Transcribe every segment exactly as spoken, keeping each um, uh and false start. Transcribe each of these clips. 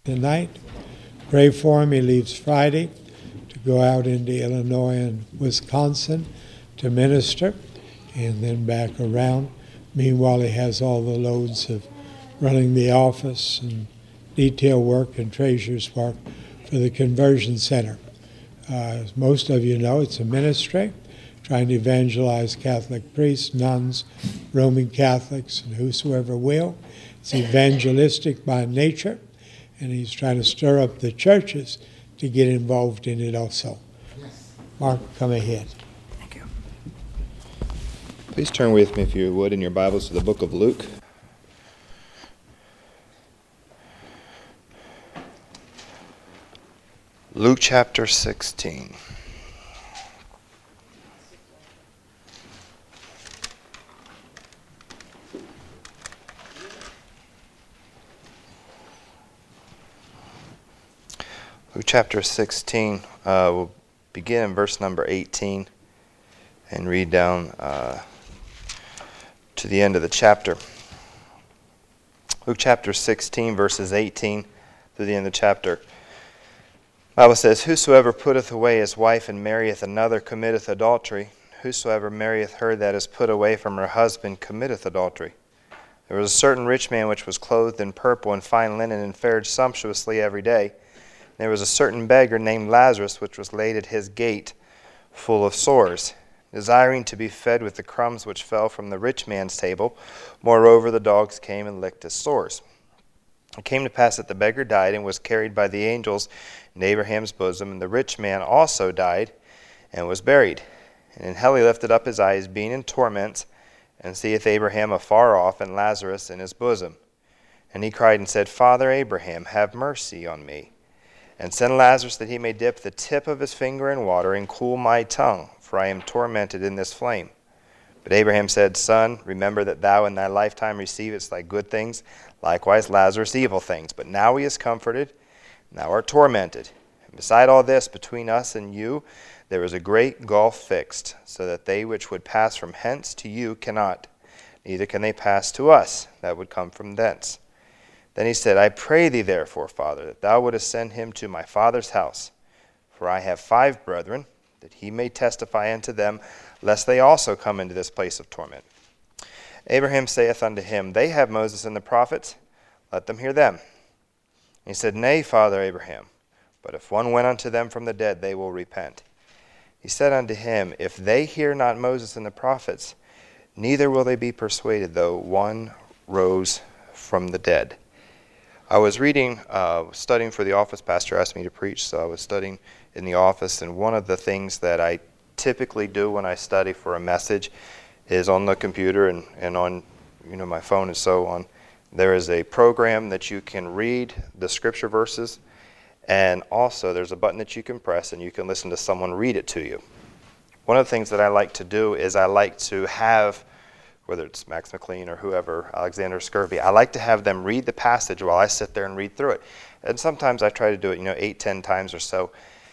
tonight. Pray for him. He leaves Friday to go out into Illinois and Wisconsin to minister, and then back around. Meanwhile, he has all the loads of running the office and detail work and treasurer's work for the Conversion Center. Uh, as most of you know, it's a ministry trying to evangelize Catholic priests, nuns, Roman Catholics, and whosoever will. It's evangelistic by nature, and he's trying to stir up the churches to get involved in it also. Yes. Mark, come ahead. Thank you. Please turn with me, if you would, in your Bibles to the book of Luke. Luke chapter sixteen. Luke chapter sixteen, uh, we'll begin in verse number eighteen and read down uh, to the end of the chapter. Luke chapter sixteen, verses eighteen through the end of the chapter. The Bible says, "Whosoever putteth away his wife and marrieth another committeth adultery. Whosoever marrieth her that is put away from her husband committeth adultery. There was a certain rich man which was clothed in purple and fine linen and fared sumptuously every day. There was a certain beggar named Lazarus, which was laid at his gate, full of sores, desiring to be fed with the crumbs which fell from the rich man's table. Moreover, the dogs came and licked his sores. It came to pass that the beggar died and was carried by the angels in Abraham's bosom, and the rich man also died and was buried. And in hell he lifted up his eyes, being in torments, and seeth Abraham afar off, and Lazarus in his bosom. And he cried and said, Father Abraham, have mercy on me, and send Lazarus that he may dip the tip of his finger in water and cool my tongue, for I am tormented in this flame. But Abraham said, Son, remember that thou in thy lifetime receivest thy good things, likewise Lazarus evil things. But now he is comforted, and thou art tormented. And beside all this, between us and you, there is a great gulf fixed, so that they which would pass from hence to you cannot, neither can they pass to us that would come from thence. Then he said, I pray thee therefore, Father, that thou wouldest send him to my father's house. For I have five brethren, that he may testify unto them, lest they also come into this place of torment. Abraham saith unto him, They have Moses and the prophets, let them hear them. And he said, Nay, Father Abraham, but if one went unto them from the dead, they will repent. He said unto him, If they hear not Moses and the prophets, neither will they be persuaded, though one rose from the dead. I was reading, uh, studying for the office. Pastor asked me to preach, so I was studying in the office. And one of the things that I typically do when I study for a message is on the computer and, and on you know my phone and so on. There is a program that you can read the scripture verses, and also there's a button that you can press and you can listen to someone read it to you. One of the things that I like to do is I like to have, whether it's Max McLean or whoever, Alexander Scurvy, I like to have them read the passage while I sit there and read through it. And sometimes I try to do it, you know, eight, ten times or so.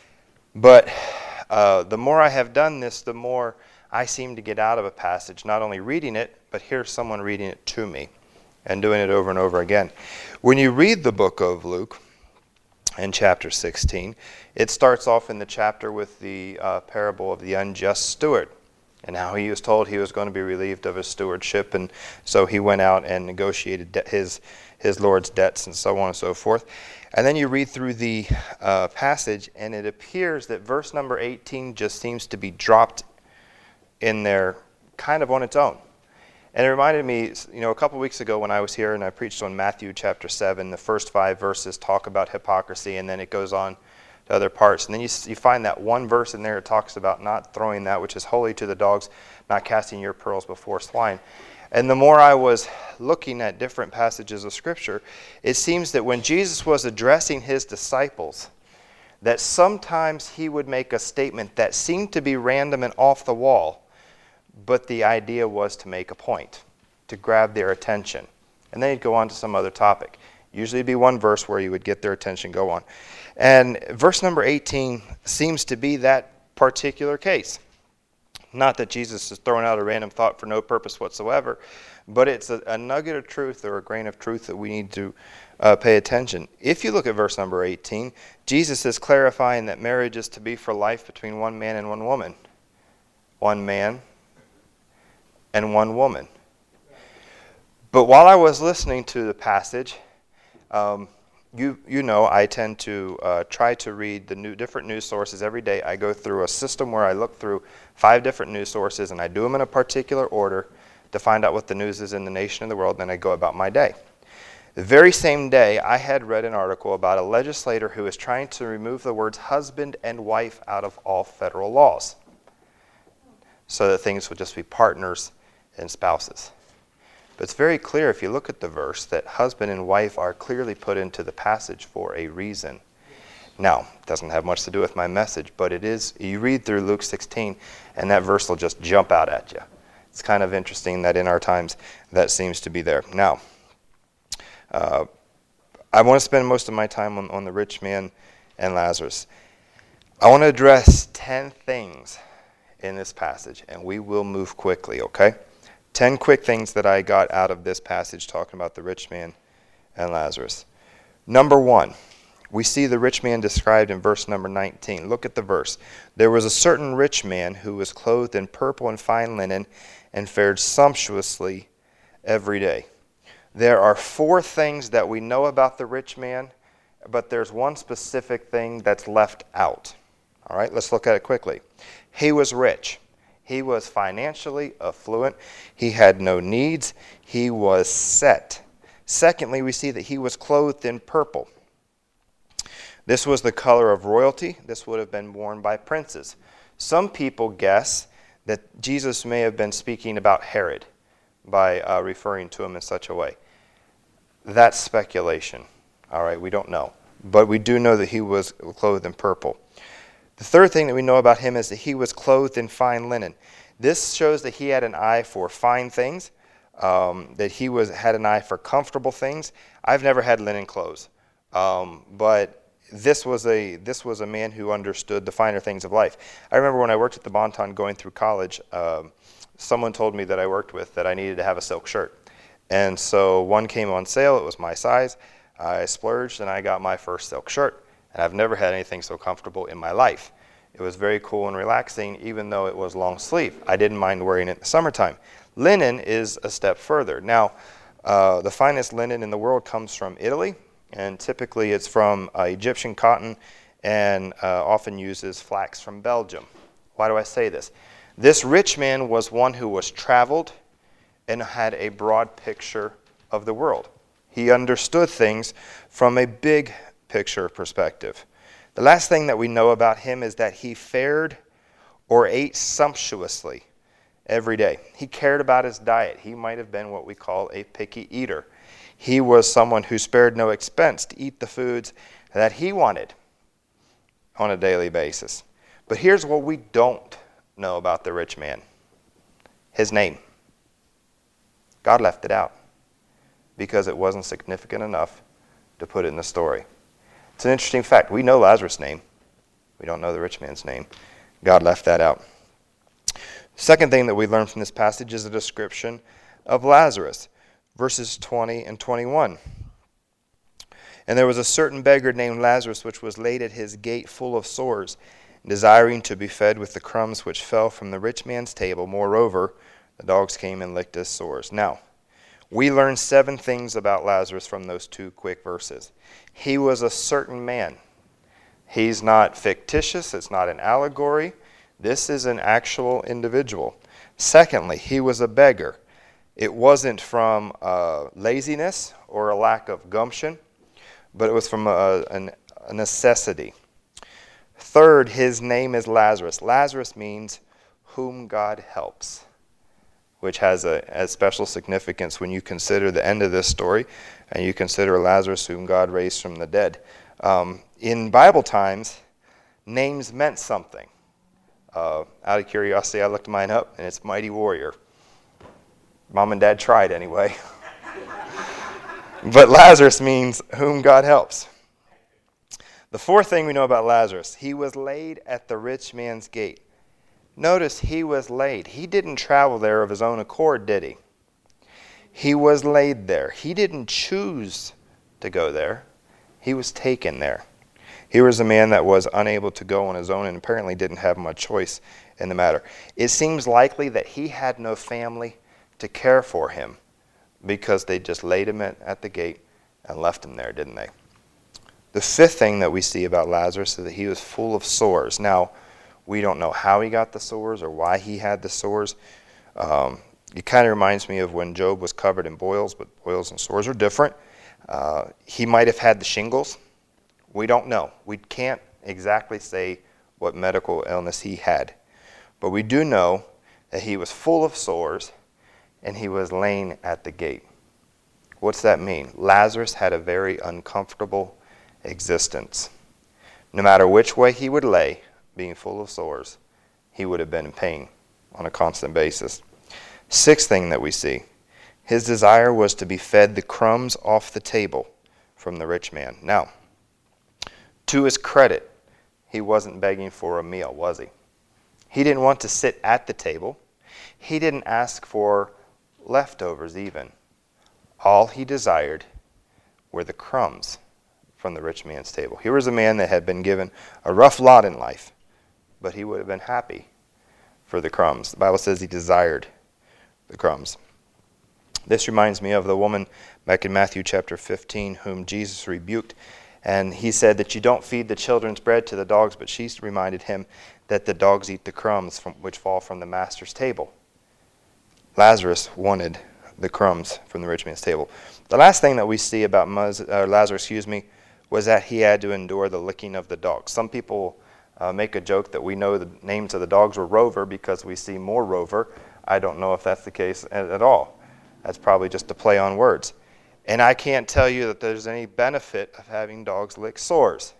But uh, the more I have done this, the more I seem to get out of a passage, not only reading it, but hear someone reading it to me and doing it over and over again. When you read the book of Luke in chapter sixteen, it starts off in the chapter with the uh, parable of the unjust steward, and how he was told he was going to be relieved of his stewardship, and so he went out and negotiated de- his his Lord's debts and so on and so forth. And then you read through the uh, passage, and it appears that verse number eighteen just seems to be dropped in there kind of on its own. And it reminded me, you know, a couple weeks ago when I was here and I preached on Matthew chapter seven, the first five verses talk about hypocrisy, and then it goes on to other parts. And then you, you find that one verse in there that talks about not throwing that which is holy to the dogs, not casting your pearls before swine. And the more I was looking at different passages of Scripture, it seems that when Jesus was addressing his disciples, that sometimes he would make a statement that seemed to be random and off the wall, but the idea was to make a point, to grab their attention. And then he'd go on to some other topic. Usually it'd be one verse where you would get their attention, go on. And verse number eighteen seems to be that particular case. Not that Jesus is throwing out a random thought for no purpose whatsoever, but it's a, a nugget of truth or a grain of truth that we need to uh, pay attention. If you look at verse number eighteen, Jesus is clarifying that marriage is to be for life between one man and one woman. One man and one woman. But while I was listening to the passage, um, You you know I tend to uh, try to read the new different news sources every day. I go through a system where I look through five different news sources, and I do them in a particular order to find out what the news is in the nation and the world, and then I go about my day. The very same day, I had read an article about a legislator who is trying to remove the words husband and wife out of all federal laws so that things would just be partners and spouses. But it's very clear if you look at the verse that husband and wife are clearly put into the passage for a reason. Now, it doesn't have much to do with my message, but it is, you read through Luke sixteen, and that verse will just jump out at you. It's kind of interesting that in our times that seems to be there. Now, uh, I want to spend most of my time on, on the rich man and Lazarus. I want to address ten things in this passage, and we will move quickly, okay? Ten quick things that I got out of this passage talking about the rich man and Lazarus. Number one, we see the rich man described in verse number nineteen. Look at the verse. There was a certain rich man who was clothed in purple and fine linen and fared sumptuously every day. There are four things that we know about the rich man, but there's one specific thing that's left out. All right, let's look at it quickly. He was rich. He was financially affluent. He had no needs. He was set. Secondly, we see that he was clothed in purple. This was the color of royalty. This would have been worn by princes. Some people guess that Jesus may have been speaking about Herod by uh, referring to him in such a way. That's speculation. All right, we don't know. But we do know that he was clothed in purple. The third thing that we know about him is that he was clothed in fine linen. This shows that he had an eye for fine things, um, that he was had an eye for comfortable things. I've never had linen clothes, um, but this was a this was a man who understood the finer things of life. I remember when I worked at the Bon-Ton going through college, um, someone told me that I worked with that I needed to have a silk shirt. And so one came on sale. It was my size. I splurged and I got my first silk shirt. And I've never had anything so comfortable in my life. It was very cool and relaxing, even though it was long sleeve. I didn't mind wearing it in the summertime. Linen is a step further. Now, uh, the finest linen in the world comes from Italy, and typically it's from uh, Egyptian cotton and uh, often uses flax from Belgium. Why do I say this? This rich man was one who was traveled and had a broad picture of the world. He understood things from a big picture perspective. The last thing that we know about him is that he fared or ate sumptuously every day. He cared about his diet. He might have been what we call a picky eater. He was someone who spared no expense to eat the foods that he wanted on a daily basis. But here's what we don't know about the rich man. His name. God left it out because it wasn't significant enough to put it in the story. It's an interesting fact. We know Lazarus' name. We don't know the rich man's name. God left that out. Second thing that we learn from this passage is a description of Lazarus. Verses twenty and twenty-one. And there was a certain beggar named Lazarus, which was laid at his gate full of sores, desiring to be fed with the crumbs which fell from the rich man's table. Moreover, the dogs came and licked his sores. Now, we learn seven things about Lazarus from those two quick verses. He was a certain man. He's not fictitious. It's not an allegory. This is an actual individual. Secondly, he was a beggar. It wasn't from uh, laziness or a lack of gumption, but it was from a, a necessity. Third, his name is Lazarus. Lazarus means whom God helps, which has a, a special significance when you consider the end of this story and you consider Lazarus whom God raised from the dead. Um, in Bible times, names meant something. Uh, out of curiosity, I looked mine up, and it's Mighty Warrior. Mom and Dad tried anyway. But Lazarus means whom God helps. The fourth thing we know about Lazarus, he was laid at the rich man's gate. Notice he was laid. He didn't travel there of his own accord, did he? He was laid there. He didn't choose to go there. He was taken there. He was a man that was unable to go on his own and apparently didn't have much choice in the matter. It seems likely that he had no family to care for him because they just laid him at, at the gate and left him there, didn't they? The fifth thing that we see about Lazarus is that he was full of sores. Now, we don't know how he got the sores or why he had the sores. Um, it kind of reminds me of when Job was covered in boils, but boils and sores are different. Uh, he might have had the shingles. We don't know. We can't exactly say what medical illness he had. But we do know that he was full of sores and he was laying at the gate. What's that mean? Lazarus had a very uncomfortable existence. No matter which way he would lay, being full of sores, he would have been in pain on a constant basis. Sixth thing that we see, his desire was to be fed the crumbs off the table from the rich man. Now, to his credit, he wasn't begging for a meal, was he? He didn't want to sit at the table. He didn't ask for leftovers even. All he desired were the crumbs from the rich man's table. Here was a man that had been given a rough lot in life, but he would have been happy for the crumbs. The Bible says he desired the crumbs. This reminds me of the woman back in Matthew chapter fifteen whom Jesus rebuked. And he said that you don't feed the children's bread to the dogs, but she reminded him that the dogs eat the crumbs from, which fall from the master's table. Lazarus wanted the crumbs from the rich man's table. The last thing that we see about Muz, uh, Lazarus, excuse me, was that he had to endure the licking of the dogs. Some people uh, make a joke that we know the names of the dogs were Rover because we see more Rover. I don't know if that's the case at, at all. That's probably just a play on words. And I can't tell you that there's any benefit of having dogs lick sores.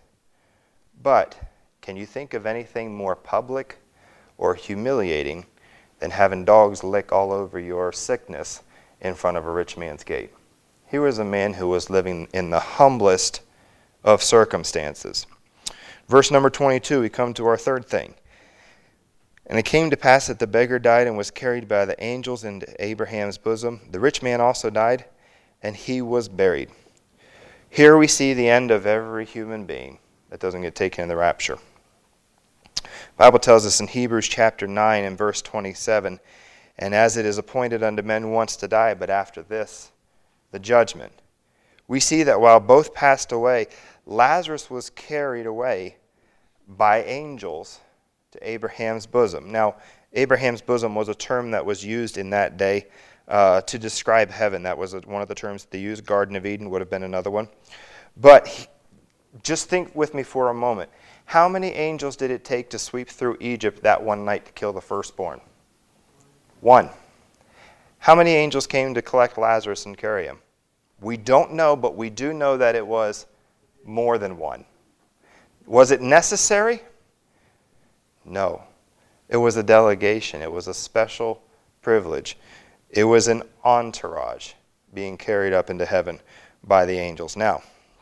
But can you think of anything more public or humiliating than having dogs lick all over your sickness in front of a rich man's gate? He was a man who was living in the humblest of circumstances. Verse number twenty-two, we come to our third thing. And it came to pass that the beggar died and was carried by the angels into Abraham's bosom. The rich man also died, and he was buried. Here we see the end of every human being that doesn't get taken in the rapture. The Bible tells us in Hebrews chapter nine and verse twenty-seven, and as it is appointed unto men once to die, but after this, the judgment. We see that while both passed away, Lazarus was carried away by angels to Abraham's bosom. Now, Abraham's bosom was a term that was used in that day uh, to describe heaven. That was one of the terms that they used. Garden of Eden would have been another one. But he, just think with me for a moment. How many angels did it take to sweep through Egypt that one night to kill the firstborn? One. How many angels came to collect Lazarus and carry him? We don't know, but we do know that it was more than one. Was it necessary? No. It was a delegation. It was a special privilege. It was an entourage being carried up into heaven by the angels. Now,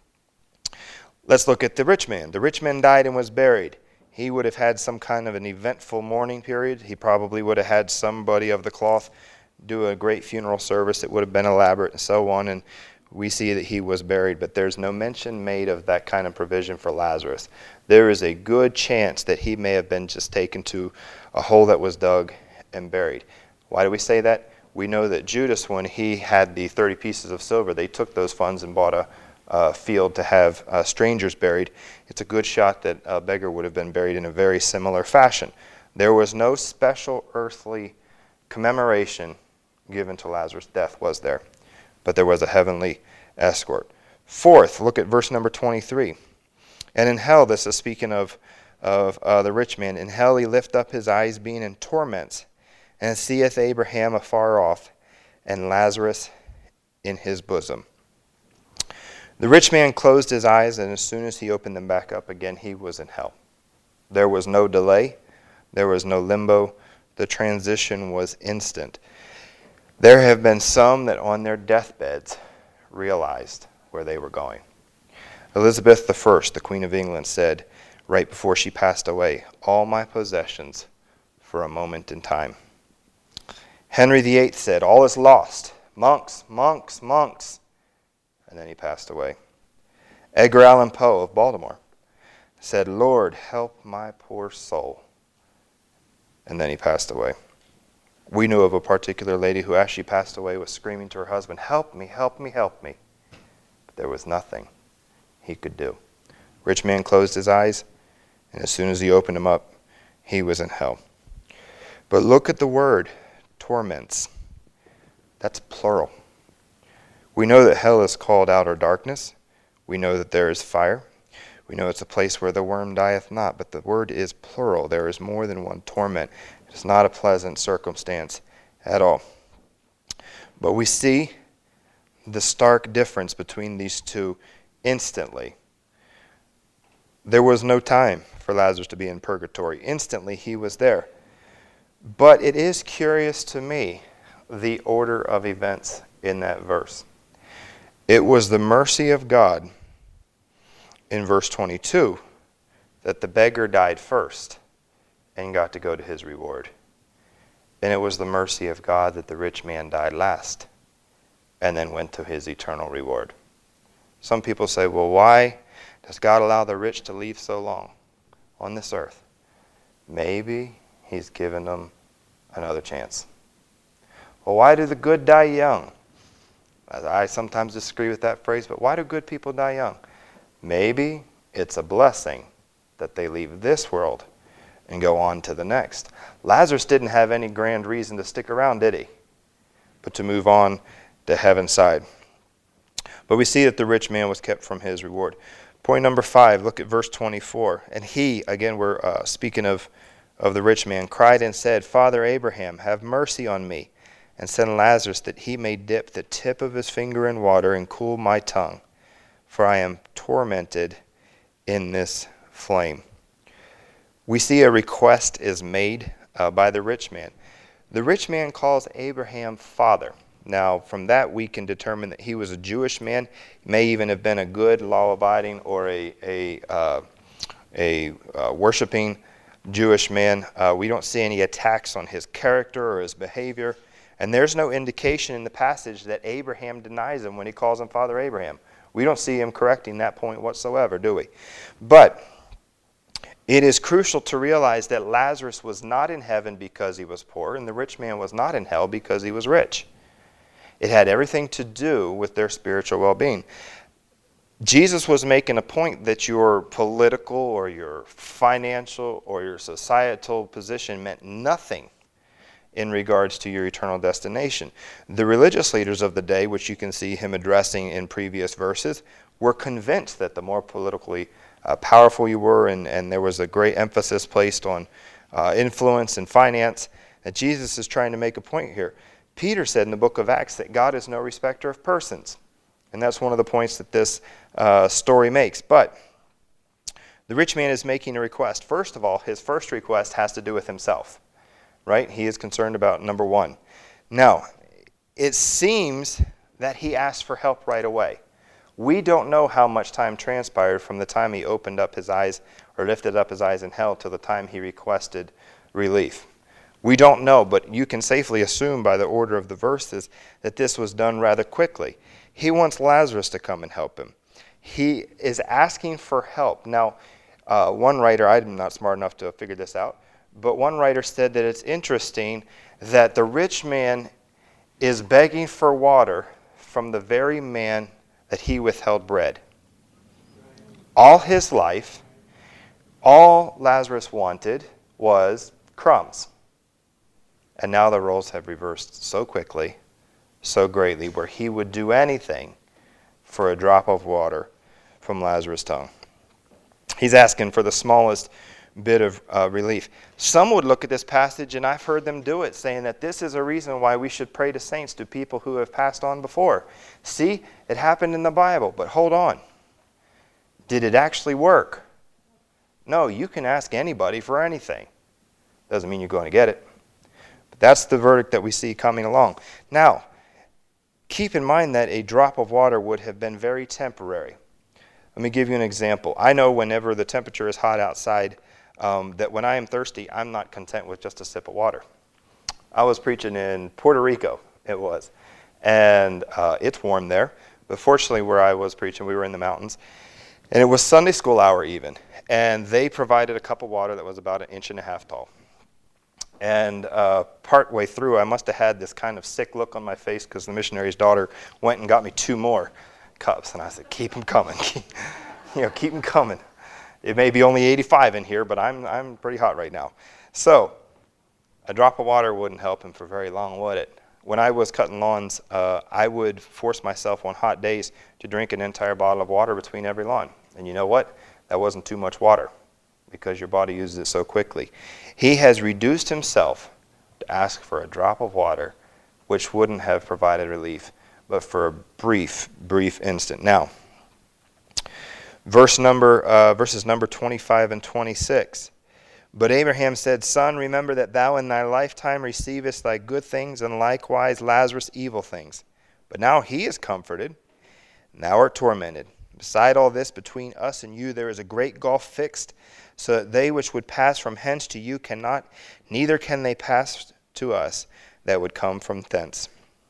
let's look at the rich man. The rich man died and was buried. He would have had some kind of an eventful mourning period. He probably would have had somebody of the cloth do a great funeral service. It would have been elaborate and so on, and we see that he was buried, but there's no mention made of that kind of provision for Lazarus. There is a good chance that he may have been just taken to a hole that was dug and buried. Why do we say that? We know that Judas, when he had the thirty pieces of silver, they took those funds and bought a uh, field to have uh, strangers buried. It's a good shot that a beggar would have been buried in a very similar fashion. There was no special earthly commemoration given to Lazarus' death, was there? But there was a heavenly escort. Fourth, look at verse number twenty-three. And in hell, this is speaking of, of uh, the rich man, in hell he lift up his eyes, being in torments, and seeth Abraham afar off, and Lazarus in his bosom. The rich man closed his eyes, and as soon as he opened them back up again, he was in hell. There was no delay. There was no limbo. The transition was instant. There have been some that on their deathbeds realized where they were going. Elizabeth the First, the Queen of England, said right before she passed away, "All my possessions for a moment in time. Henry the Eighth said, "All is lost. Monks, monks, monks." And then he passed away. Edgar Allan Poe of Baltimore said, "Lord, help my poor soul." And then he passed away. We knew of a particular lady who, as she passed away, was screaming to her husband, "Help me, help me, help me." But there was nothing he could do. Rich man closed his eyes, and as soon as he opened them up, he was in hell. But look at the word, torments. That's plural. We know that hell is called outer darkness. We know that there is fire. We know it's a place where the worm dieth not, but the word is plural. There is more than one torment. It's not a pleasant circumstance at all. But we see the stark difference between these two instantly. There was no time for Lazarus to be in purgatory. Instantly he was there. But it is curious to me, the order of events in that verse. It was the mercy of God in verse twenty-two that the beggar died first and got to go to his reward. And it was the mercy of God that the rich man died last and then went to his eternal reward. Some people say, well, why does God allow the rich to leave so long on this earth? Maybe he's given them another chance. Well, why do the good die young? I sometimes disagree with that phrase, but why do good people die young? Maybe it's a blessing that they leave this world and go on to the next. Lazarus didn't have any grand reason to stick around, did he? But to move on to heaven's side. But we see that the rich man was kept from his reward. Point number five, look at verse twenty-four. And he, again, we're uh, speaking of, of the rich man, cried and said, "Father Abraham, have mercy on me, and send Lazarus that he may dip the tip of his finger in water and cool my tongue, for I am tormented in this flame." We see a request is made uh, by the rich man. The rich man calls Abraham father. Now, from that we can determine that he was a Jewish man. He may even have been a good, law-abiding, or a a, uh, a uh, worshiping Jewish man. Uh, we don't see any attacks on his character or his behavior. And there's no indication in the passage that Abraham denies him when he calls him Father Abraham. We don't see him correcting that point whatsoever, do we? But it is crucial to realize that Lazarus was not in heaven because he was poor, and the rich man was not in hell because he was rich. It had everything to do with their spiritual well-being. Jesus was making a point that your political or your financial or your societal position meant nothing in regards to your eternal destination. The religious leaders of the day, which you can see him addressing in previous verses, were convinced that the more politically uh, powerful you were, and, and there was a great emphasis placed on uh, influence and finance, that Jesus is trying to make a point here. Peter said in the book of Acts that God is no respecter of persons. And that's one of the points that this uh, story makes. But the rich man is making a request. First of all, his first request has to do with himself. Right? He is concerned about number one. Now, it seems that he asked for help right away. We don't know how much time transpired from the time he opened up his eyes or lifted up his eyes in hell to the time he requested relief. We don't know, but you can safely assume by the order of the verses that this was done rather quickly. He wants Lazarus to come and help him. He is asking for help. Now, uh, one writer, I'm not smart enough to figure this out, but one writer said that it's interesting that the rich man is begging for water from the very man that he withheld bread. All his life, all Lazarus wanted was crumbs. And now the roles have reversed so quickly, so greatly, where he would do anything for a drop of water from Lazarus' tongue. He's asking for the smallest bit of uh, relief. Some would look at this passage, and I've heard them do it, saying that this is a reason why we should pray to saints, to people who have passed on before. See, it happened in the Bible, but hold on. Did it actually work? No, you can ask anybody for anything. Doesn't mean you're going to get it. But that's the verdict that we see coming along. Now, keep in mind that a drop of water would have been very temporary. Let me give you an example. I know whenever the temperature is hot outside, um, that when I am thirsty, I'm not content with just a sip of water. I was preaching in Puerto Rico, it was, and uh, it's warm there. But fortunately, where I was preaching, we were in the mountains, and it was Sunday school hour even, and they provided a cup of water that was about an inch and a half tall. And uh, partway through, I must have had this kind of sick look on my face because the missionary's daughter went and got me two more cups, and I said, "Keep them coming, you know, keep them coming. It may be only eighty-five in here, but I'm I'm pretty hot right now." So, a drop of water wouldn't help him for very long, would it? When I was cutting lawns, uh, I would force myself on hot days to drink an entire bottle of water between every lawn. And you know what? That wasn't too much water because your body uses it so quickly. He has reduced himself to ask for a drop of water, which wouldn't have provided relief, but for a brief, brief instant. Now, verse number, uh, verses number twenty-five and twenty-six. But Abraham said, "Son, remember that thou in thy lifetime receivest thy good things, and likewise Lazarus evil things. But now he is comforted, and thou art tormented. Beside all this, between us and you there is a great gulf fixed, so that they which would pass from hence to you cannot, neither can they pass to us that would come from thence."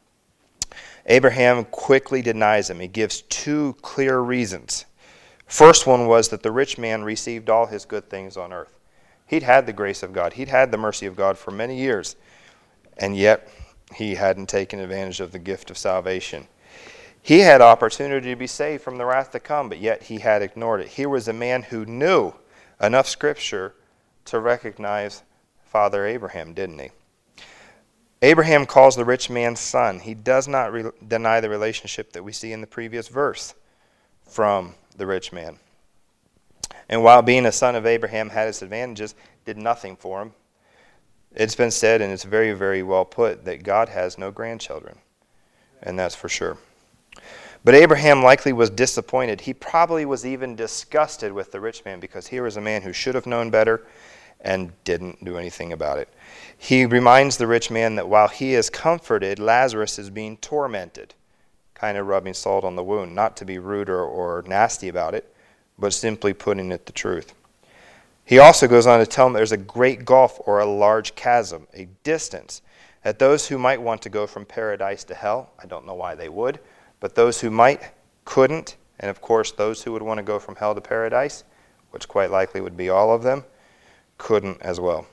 Abraham quickly denies him. He gives two clear reasons. First one was that the rich man received all his good things on earth. He'd had the grace of God. He'd had the mercy of God for many years, and yet he hadn't taken advantage of the gift of salvation. He had opportunity to be saved from the wrath to come, but yet he had ignored it. Here was a man who knew enough Scripture to recognize Father Abraham, didn't he? Abraham calls the rich man son. He does not re- deny the relationship that we see in the previous verse from the rich man. And while being a son of Abraham had its advantages, did nothing for him. It's been said, and it's very, very well put, that God has no grandchildren. And that's for sure. But Abraham likely was disappointed. He probably was even disgusted with the rich man, because here was a man who should have known better and didn't do anything about it. He reminds the rich man that while he is comforted, Lazarus is being tormented, kind of rubbing salt on the wound, not to be rude or, or nasty about it, but simply putting it the truth. He also goes on to tell him there's a great gulf or a large chasm, a distance, that those who might want to go from paradise to hell, I don't know why they would, but those who might couldn't, and of course those who would want to go from hell to paradise, which quite likely would be all of them, couldn't as well.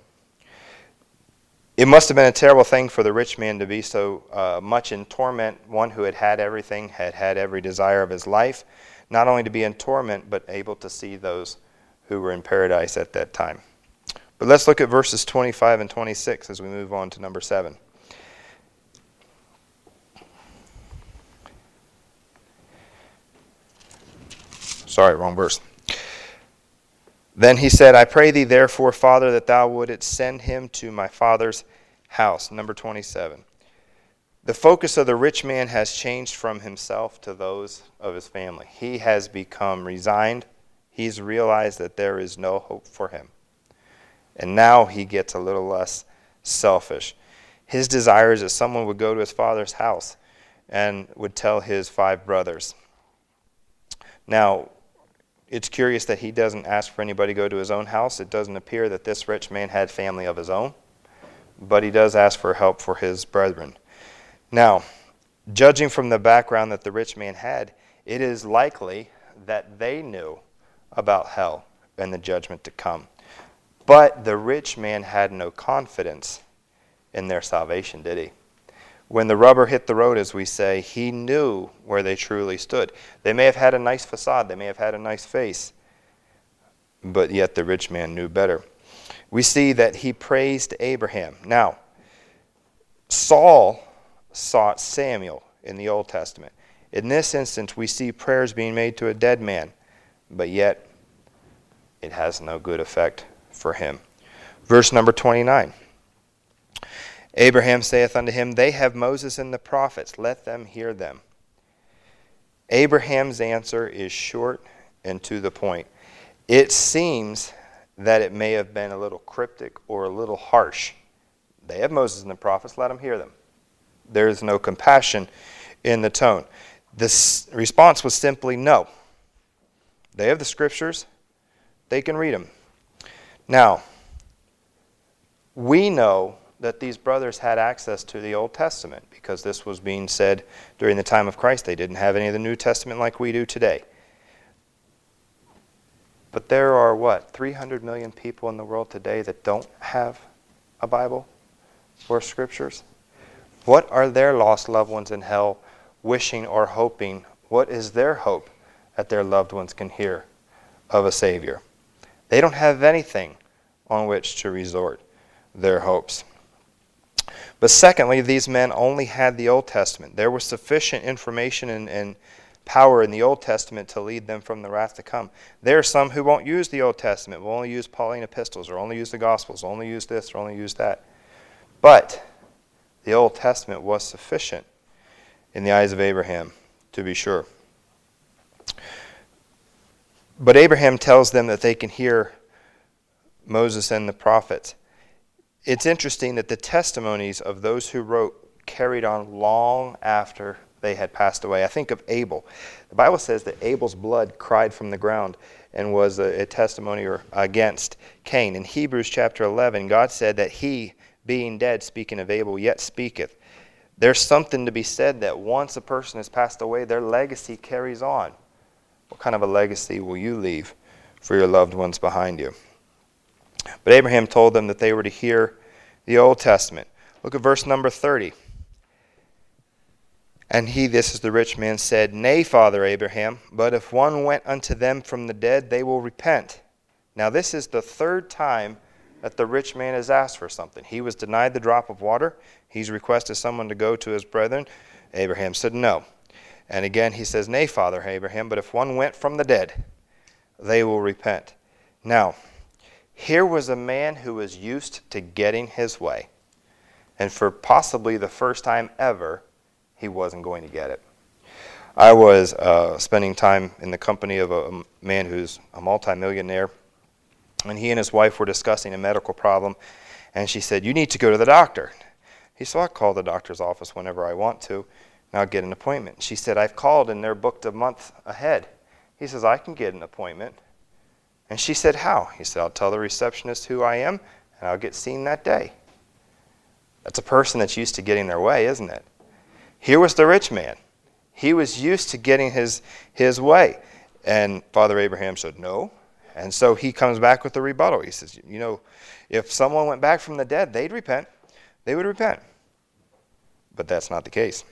It must have been a terrible thing for the rich man to be so uh, much in torment, one who had had everything, had had every desire of his life, not only to be in torment, but able to see those who were in paradise at that time. But let's look at verses twenty-five and twenty-six as we move on to number seven. Sorry, wrong verse. Then he said, "I pray thee therefore, Father, that thou wouldest send him to my father's house." Number twenty-seven. The focus of the rich man has changed from himself to those of his family. He has become resigned. He's realized that there is no hope for him. And now he gets a little less selfish. His desire is that someone would go to his father's house and would tell his five brothers. Now, it's curious that he doesn't ask for anybody to go to his own house. It doesn't appear that this rich man had family of his own, but he does ask for help for his brethren. Now, judging from the background that the rich man had, it is likely that they knew about hell and the judgment to come. But the rich man had no confidence in their salvation, did he? When the rubber hit the road, as we say, he knew where they truly stood. They may have had a nice facade, they may have had a nice face, but yet the rich man knew better. We see that he praised Abraham. Now, Saul sought Samuel in the Old Testament. In this instance, we see prayers being made to a dead man, but yet it has no good effect for him. Verse number twenty-nine. Abraham saith unto him, They have Moses and the prophets, let them hear them. Abraham's answer is short and to the point. It seems that it may have been a little cryptic or a little harsh. They have Moses and the prophets, let them hear them. There is no compassion in the tone. The response was simply no. They have the scriptures. They can read them. Now, we know that these brothers had access to the Old Testament because this was being said during the time of Christ. They didn't have any of the New Testament like we do today. But there are, what, three hundred million people in the world today that don't have a Bible or Scriptures? What are their lost loved ones in hell wishing or hoping? What is their hope that their loved ones can hear of a Savior? They don't have anything on which to resort their hopes. But secondly, these men only had the Old Testament. There was sufficient information and, and power in the Old Testament to lead them from the wrath to come. There are some who won't use the Old Testament, will only use Pauline epistles, or only use the Gospels, only use this, or only use that. But the Old Testament was sufficient in the eyes of Abraham, to be sure. But Abraham tells them that they can hear Moses and the prophets. It's interesting that the testimonies of those who wrote carried on long after they had passed away. I think of Abel. The Bible says that Abel's blood cried from the ground and was a, a testimony or against Cain. In Hebrews chapter eleven, God said that he, being dead, speaking of Abel, yet speaketh. There's something to be said that once a person has passed away, their legacy carries on. What kind of a legacy will you leave for your loved ones behind you? But Abraham told them that they were to hear the Old Testament. Look at verse number thirty. And he, this is the rich man, said, Nay, Father Abraham, but if one went unto them from the dead, they will repent. Now this is the third time that the rich man has asked for something. He was denied the drop of water. He's requested someone to go to his brethren. Abraham said no. And again he says, Nay, Father Abraham, but if one went from the dead, they will repent. Now, here was a man who was used to getting his way. And for possibly the first time ever, he wasn't going to get it. I was uh, spending time in the company of a, a man who's a multimillionaire, and he and his wife were discussing a medical problem, and she said, you need to go to the doctor. He said, I'll call the doctor's office whenever I want to, and I'll get an appointment. She said, I've called, and they're booked a month ahead. He says, I can get an appointment. And she said, how? He said, I'll tell the receptionist who I am, and I'll get seen that day. That's a person that's used to getting their way, isn't it? Here was the rich man. He was used to getting his, his way. And Father Abraham said, no. And so he comes back with a rebuttal. He says, you know, if someone went back from the dead, they'd repent. They would repent. But that's not the case.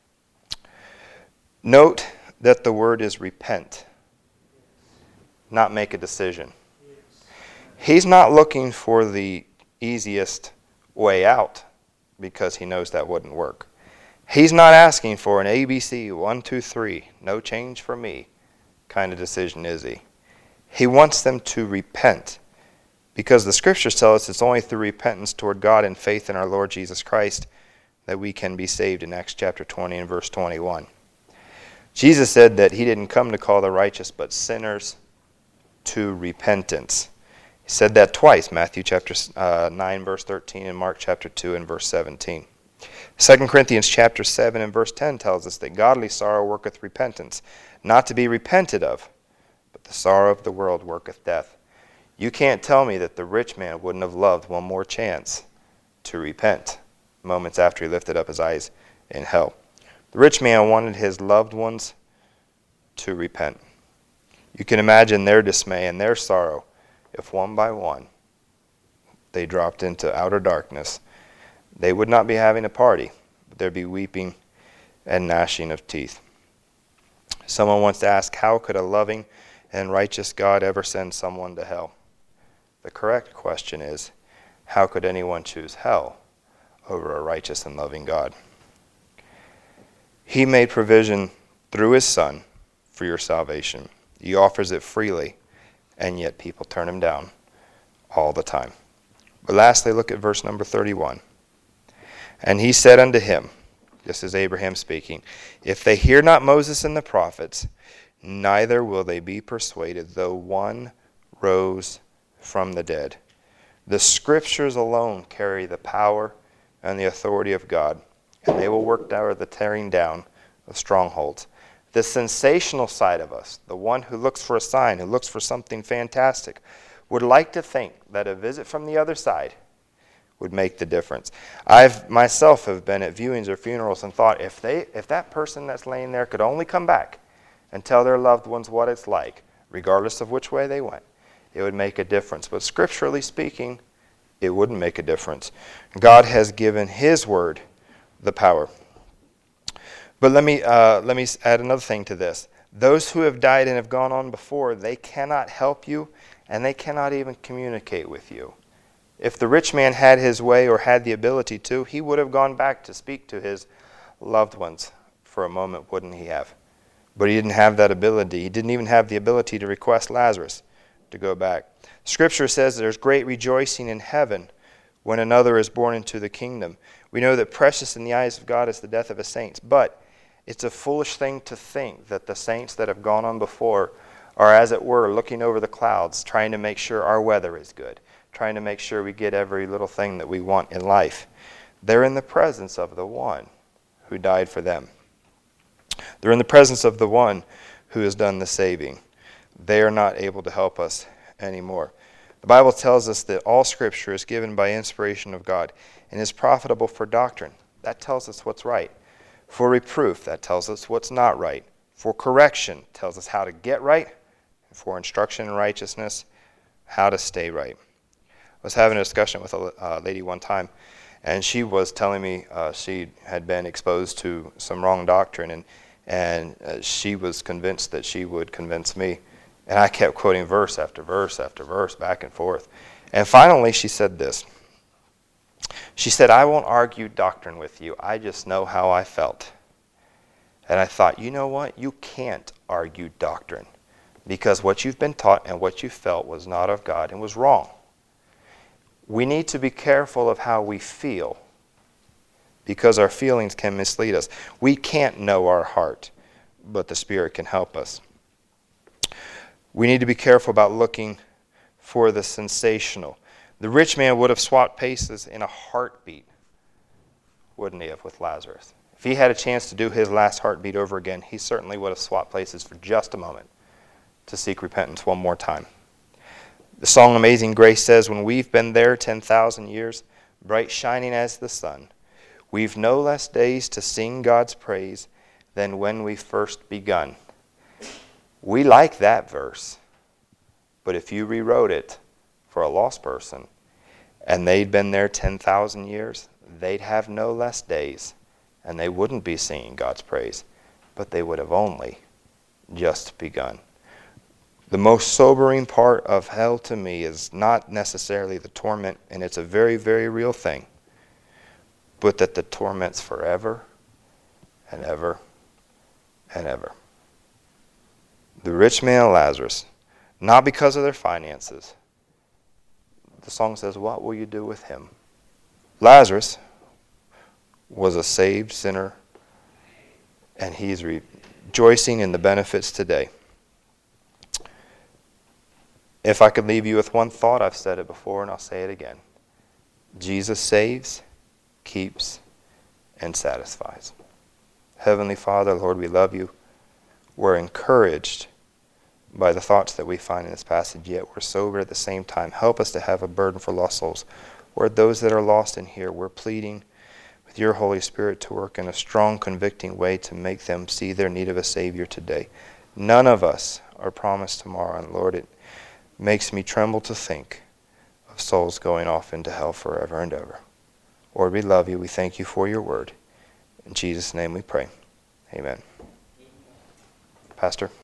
Note that the word is repent, not make a decision. He's not looking for the easiest way out because he knows that wouldn't work. He's not asking for an A B C, one, two, three, no change for me kind of decision, is he? He wants them to repent because the scriptures tell us it's only through repentance toward God and faith in our Lord Jesus Christ that we can be saved in Acts chapter twenty and verse twenty-one. Jesus said that he didn't come to call the righteous but sinners to repentance. He said that twice, Matthew chapter uh, nine verse thirteen and Mark chapter two and verse seventeen. Second Corinthians chapter seven and verse ten tells us that godly sorrow worketh repentance, not to be repented of, but the sorrow of the world worketh death. You can't tell me that the rich man wouldn't have loved one more chance to repent moments after he lifted up his eyes in hell. The rich man wanted his loved ones to repent. You can imagine their dismay and their sorrow if one by one they dropped into outer darkness. They would not be having a party, but there'd be weeping and gnashing of teeth. Someone wants to ask, how could a loving and righteous God ever send someone to hell? The correct question is, how could anyone choose hell over a righteous and loving God? He made provision through his Son for your salvation. He offers it freely, and yet people turn him down all the time. But lastly, look at verse number thirty-one. And he said unto him, this is Abraham speaking, if they hear not Moses and the prophets, neither will they be persuaded, though one rose from the dead. The scriptures alone carry the power and the authority of God, and they will work out the tearing down of strongholds. The sensational side of us, the one who looks for a sign, who looks for something fantastic, would like to think that a visit from the other side would make the difference. I've myself have been at viewings or funerals and thought, if they, if that person that's laying there could only come back and tell their loved ones what it's like, regardless of which way they went, it would make a difference. But scripturally speaking, it wouldn't make a difference. God has given His word the power. But let me uh, let me add another thing to this. Those who have died and have gone on before, they cannot help you, and they cannot even communicate with you. If the rich man had his way or had the ability to, he would have gone back to speak to his loved ones for a moment, wouldn't he have? But he didn't have that ability. He didn't even have the ability to request Lazarus to go back. Scripture says there's great rejoicing in heaven when another is born into the kingdom. We know that precious in the eyes of God is the death of His saints, but it's a foolish thing to think that the saints that have gone on before are, as it were, looking over the clouds, trying to make sure our weather is good, trying to make sure we get every little thing that we want in life. They're in the presence of the one who died for them. They're in the presence of the one who has done the saving. They are not able to help us anymore. The Bible tells us that all Scripture is given by inspiration of God and is profitable for doctrine. That tells us what's right. For reproof, that tells us what's not right. For correction, tells us how to get right. For instruction in righteousness, how to stay right. I was having a discussion with a uh, lady one time, and she was telling me uh, she had been exposed to some wrong doctrine, and and uh, she was convinced that she would convince me. And I kept quoting verse after verse after verse, back and forth. And finally she said this. She said, I won't argue doctrine with you. I just know how I felt. And I thought, you know what? You can't argue doctrine, because what you've been taught and what you felt was not of God and was wrong. We need to be careful of how we feel, because our feelings can mislead us. We can't know our heart, but the Spirit can help us. We need to be careful about looking for the sensational. The rich man would have swapped places in a heartbeat, wouldn't he have, with Lazarus? If he had a chance to do his last heartbeat over again, he certainly would have swapped places for just a moment to seek repentance one more time. The song Amazing Grace says, when we've been there ten thousand years, bright shining as the sun, we've no less days to sing God's praise than when we first begun. We like that verse, but if you rewrote it for a lost person and they'd been there ten thousand years, they'd have no less days, and they wouldn't be singing God's praise, but they would have only just begun. The most sobering part of hell to me is not necessarily the torment, and it's a very, very real thing, but that the torment's forever and ever and ever. The rich man and Lazarus, not because of their finances. The song says, what will you do with him? Lazarus was a saved sinner, and he's rejoicing in the benefits today. If I could leave you with one thought, I've said it before and I'll say it again. Jesus saves, keeps, and satisfies. Heavenly Father, Lord, we love you. We're encouraged by the thoughts that we find in this passage, yet we're sober at the same time. Help us to have a burden for lost souls. Lord, those that are lost in here, we're pleading with your Holy Spirit to work in a strong, convicting way to make them see their need of a Savior today. None of us are promised tomorrow, and Lord, it makes me tremble to think of souls going off into hell forever and ever. Lord, we love you. We thank you for your word. In Jesus' name we pray. Amen. Pastor.